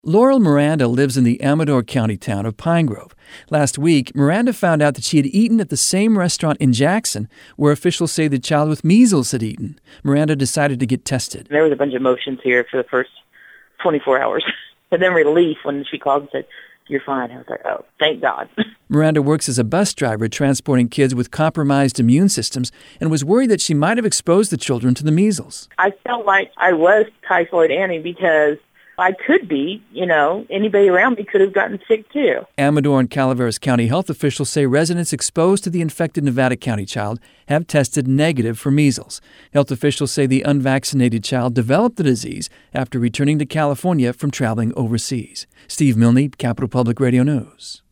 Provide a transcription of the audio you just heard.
Laurel Miranda lives in the Amador County town of Pine Grove. Last week, Miranda found out that she had eaten at the same restaurant in Jackson where officials say the child with measles had eaten. Miranda decided to get tested. There was a bunch of emotions here for the first 24 hours. And then relief when she called and said, "You're fine." I was like, oh, thank God. Miranda works as a bus driver transporting kids with compromised immune systems and was worried that she might have exposed the children to the measles. I felt like I was Typhoid Annie because I could be, anybody around me could have gotten sick too. Amador and Calaveras County health officials say residents exposed to the infected Nevada County child have tested negative for measles. Health officials say the unvaccinated child developed the disease after returning to California from traveling overseas. Steve Milne, Capital Public Radio News.